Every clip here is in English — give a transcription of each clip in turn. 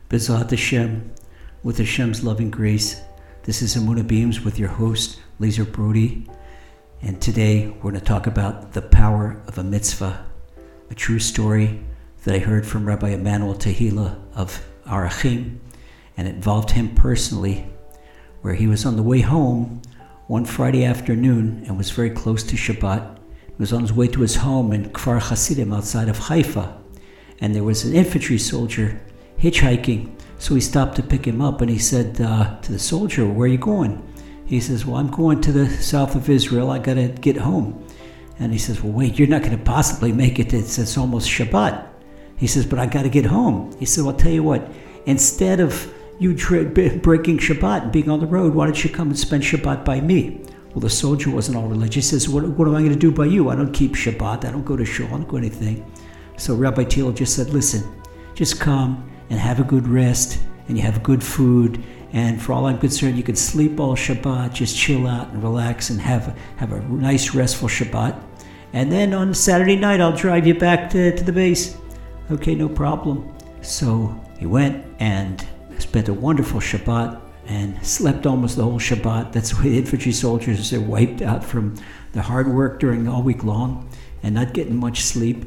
B'ezrat Hashem, with Hashem's loving grace, this is Emunah Beams with your host, Lazer Brody, and today we're going to talk about the power of a mitzvah, a true story that I heard from Rabbi Emanuel Tehila of Arachim, and it involved him personally, where he was on the way home one Friday afternoon and was very close to Shabbat. He was on his way to his home in Kfar Hasidim outside of Haifa, and there was an infantry soldier hitchhiking. So he stopped to pick him up, and he said to the soldier, "Where are you going?" He says, "Well, I'm going to the south of Israel. I got to get home." And he says, "Well, wait, you're not going to possibly make it. It's almost Shabbat." He says, "But I got to get home." He said, "Well, I'll tell you what, instead of you breaking Shabbat and being on the road, why don't you come and spend Shabbat by me?" Well, the soldier wasn't all religious. He says, what am I going to do by you? I don't keep Shabbat. I don't go to shul. I don't go anything. So Rabbi Tehila just said, "Listen, just come and have a good rest, and you have good food, and for all I'm concerned, you can sleep all Shabbat, just chill out and relax and have a nice restful Shabbat. And then on Saturday night, I'll drive you back to the base." "Okay, no problem." So he went and spent a wonderful Shabbat and slept almost the whole Shabbat. That's why the infantry soldiers are wiped out from the hard work during all week long and not getting much sleep.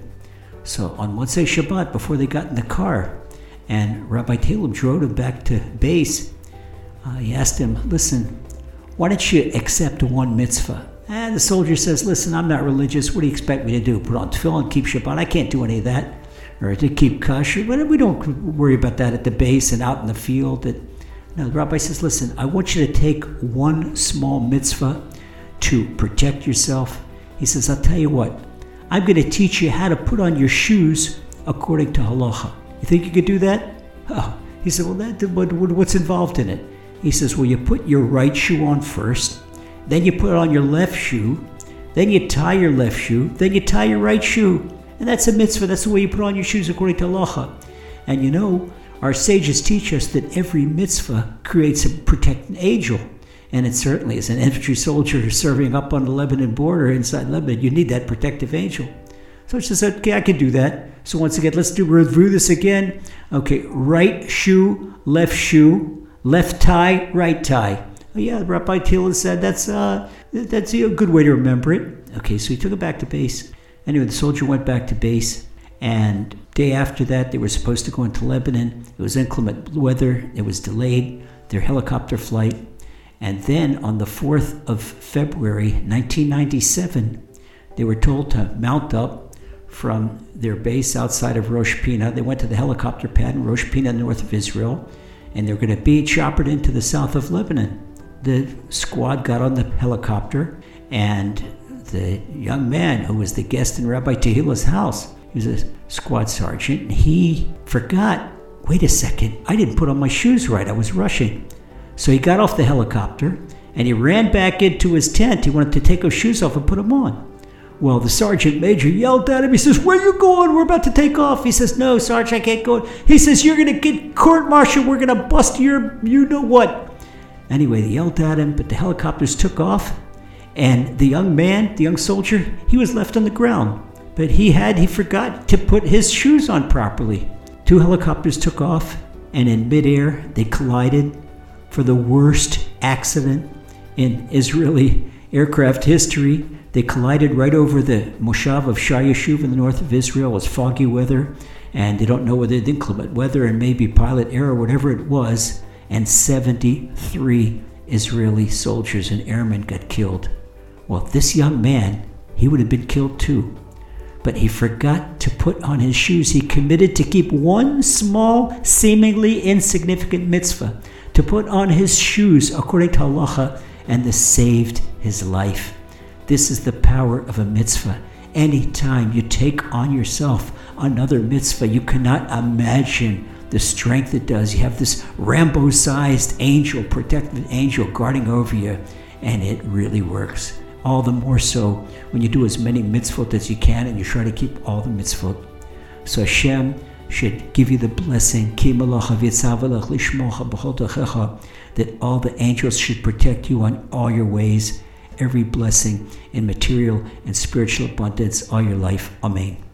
So on Motzei Shabbat, before they got in the car, and Rabbi Tehila drove him back to base, he asked him, "Listen, why don't you accept one mitzvah?" And the soldier says, "Listen, I'm not religious. What do you expect me to do? Put on tefillin, keep Shabbat? I can't do any of that. Or to keep kosher. We don't worry about that at the base and out in the field." No, the rabbi says, "Listen, I want you to take one small mitzvah to protect yourself." He says, "I'll tell you what. I'm going to teach you how to put on your shoes according to halacha. You think you could do that?" Oh. He said, "Well, what's involved in it?" He says, "Well, you put your right shoe on first, then you put on your left shoe, then you tie your left shoe, then you tie your right shoe. And that's a mitzvah. That's the way you put on your shoes according to halacha." And you know, our sages teach us that every mitzvah creates a protecting angel. And it certainly is. An infantry soldier serving up on the Lebanon border inside Lebanon, you need that protective angel. So she said, "Okay, I can do that." So once again, let's review this again. Okay, right shoe, left tie, right tie. Oh yeah, Rabbi Tehila said that's a good way to remember it. Okay, so he took it back to base. Anyway, the soldier went back to base, and day after that, they were supposed to go into Lebanon. It was inclement weather. It was delayed, their helicopter flight. And then on the 4th of February, 1997, they were told to mount up from their base outside of Rosh Pina. They went to the helicopter pad in Rosh Pina, north of Israel, and they were going to be choppered into the south of Lebanon. The squad got on the helicopter, and the young man who was the guest in Rabbi Tehila's house, he was a squad sergeant, and he forgot, "Wait a second, I didn't put on my shoes right, I was rushing." So he got off the helicopter, and he ran back into his tent. He wanted to take his shoes off and put them on. Well, the sergeant major yelled at him. He says, "Where you going? We're about to take off." He says, "No, Sarge, I can't go." He says, "You're going to get court-martialed. We're going to bust your you-know-what." Anyway, they yelled at him, but the helicopters took off. And the young man, the young soldier, he was left on the ground. But he forgot to put his shoes on properly. 2 helicopters took off, and in midair, they collided for the worst accident in Israeli aircraft history. They collided right over the Moshav of Shar Yeshuv in the north of Israel. It was foggy weather, and they don't know whether it's inclement weather and maybe pilot error, whatever it was, and 73 Israeli soldiers and airmen got killed. Well, this young man, he would have been killed too. But he forgot to put on his shoes. He committed to keep one small, seemingly insignificant mitzvah, to put on his shoes according to halacha, and this saved his life. This is the power of a mitzvah. Anytime you take on yourself another mitzvah, you cannot imagine the strength it does. You have this Rambo-sized angel, protective angel guarding over you, and it really works. All the more so when you do as many mitzvot as you can and you try to keep all the mitzvot. So Hashem should give you the blessing, that all the angels should protect you on all your ways, every blessing in material and spiritual abundance all your life. Amen.